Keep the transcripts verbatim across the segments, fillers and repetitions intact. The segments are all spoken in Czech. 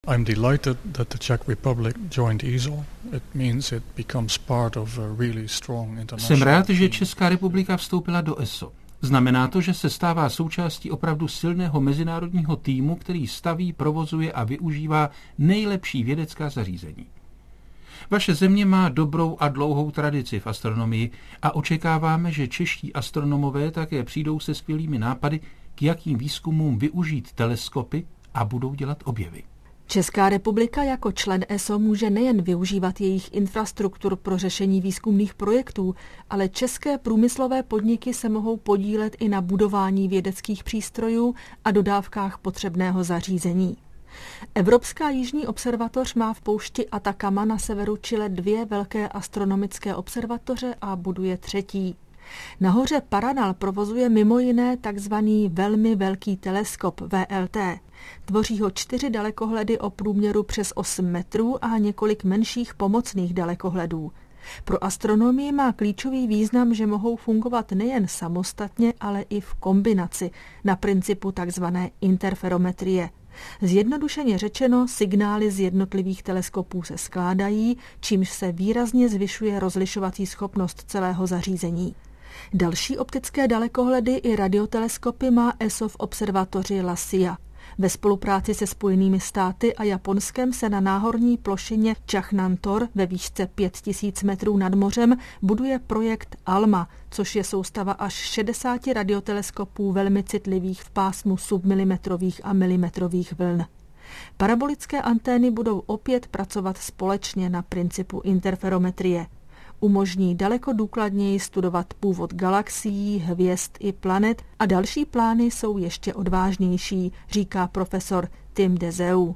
I'm delighted that the Czech Republic joined E S O. It means it becomes part of a really strong international. Jsem rád, že Česká republika vstoupila do E S O. Znamená to, že se stává součástí opravdu silného mezinárodního týmu, který staví, provozuje a využívá nejlepší vědecká zařízení. Vaše země má dobrou a dlouhou tradici v astronomii a očekáváme, že čeští astronomové také přijdou se skvělými nápady, k jakým výzkumům využít teleskopy a budou dělat objevy. Česká republika jako člen E S O může nejen využívat jejich infrastruktur pro řešení výzkumných projektů, ale české průmyslové podniky se mohou podílet i na budování vědeckých přístrojů a dodávkách potřebného zařízení. Evropská jižní observatoř má v poušti Atacama na severu Chile dvě velké astronomické observatoře a buduje třetí. Na hoře Paranal provozuje mimo jiné takzvaný velmi velký teleskop V L T. Tvoří ho čtyři dalekohledy o průměru přes osm metrů a několik menších pomocných dalekohledů. Pro astronomii má klíčový význam, že mohou fungovat nejen samostatně, ale i v kombinaci na principu takzvané interferometrie. Zjednodušeně řečeno, signály z jednotlivých teleskopů se skládají, čímž se výrazně zvyšuje rozlišovací schopnost celého zařízení. Další optické dalekohledy i radioteleskopy má E S O v observatoři La Silla. Ve spolupráci se Spojenými státy a Japonskem se na náhorní plošině Čachnantor ve výšce pět tisíc metrů nad mořem buduje projekt ALMA, což je soustava až šedesáti radioteleskopů velmi citlivých v pásmu submilimetrových a milimetrových vln. Parabolické antény budou opět pracovat společně na principu interferometrie. Umožní daleko důkladněji studovat původ galaxií, hvězd i planet a další plány jsou ještě odvážnější, říká profesor Tim Dezeu.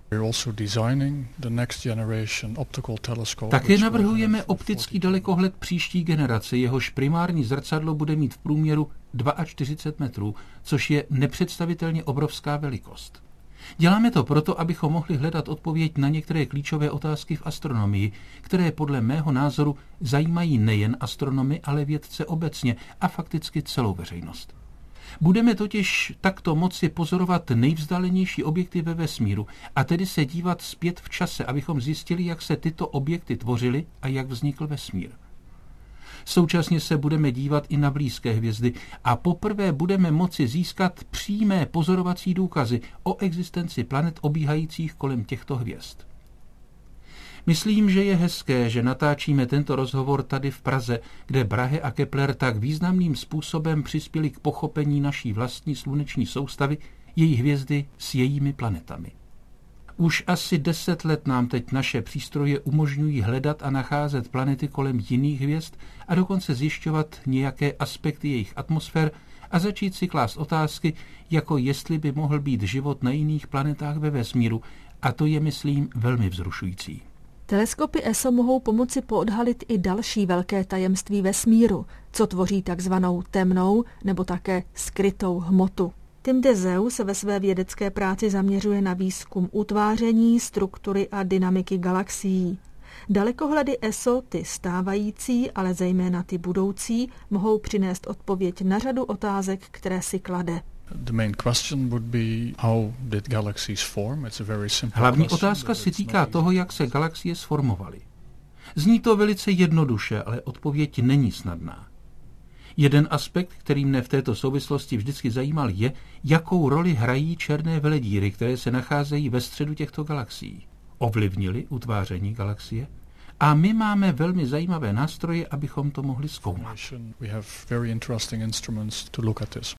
Také navrhujeme optický dalekohled příští generace, jehož primární zrcadlo bude mít v průměru čtyřicet dva metrů, což je nepředstavitelně obrovská velikost. Děláme to proto, abychom mohli hledat odpověď na některé klíčové otázky v astronomii, které podle mého názoru zajímají nejen astronomy, ale vědce obecně a fakticky celou veřejnost. Budeme totiž takto moci pozorovat nejvzdálenější objekty ve vesmíru a tedy se dívat zpět v čase, abychom zjistili, jak se tyto objekty tvořily a jak vznikl vesmír. Současně se budeme dívat i na blízké hvězdy a poprvé budeme moci získat přímé pozorovací důkazy o existenci planet obíhajících kolem těchto hvězd. Myslím, že je hezké, že natáčíme tento rozhovor tady v Praze, kde Brahe a Kepler tak významným způsobem přispěli k pochopení naší vlastní sluneční soustavy, její hvězdy s jejími planetami. Už asi deset let nám teď naše přístroje umožňují hledat a nacházet planety kolem jiných hvězd a dokonce zjišťovat nějaké aspekty jejich atmosfér a začít si klást otázky, jako jestli by mohl být život na jiných planetách ve vesmíru, a to je, myslím, velmi vzrušující. Teleskopy E S O mohou pomoci poodhalit i další velké tajemství vesmíru, co tvoří takzvanou temnou nebo také skrytou hmotu. Tim Dezeu se ve své vědecké práci zaměřuje na výzkum utváření, struktury a dynamiky galaxií. Dalekohledy E S O, ty stávající, ale zejména ty budoucí, mohou přinést odpověď na řadu otázek, které si klade. Hlavní otázka se týká toho, jak se galaxie sformovaly. Zní to velice jednoduše, ale odpověď není snadná. Jeden aspekt, který mne v této souvislosti vždycky zajímal, je, jakou roli hrají černé veledíry, které se nacházejí ve středu těchto galaxií. Ovlivnili utváření galaxie? A my máme velmi zajímavé nástroje, abychom to mohli zkoumat.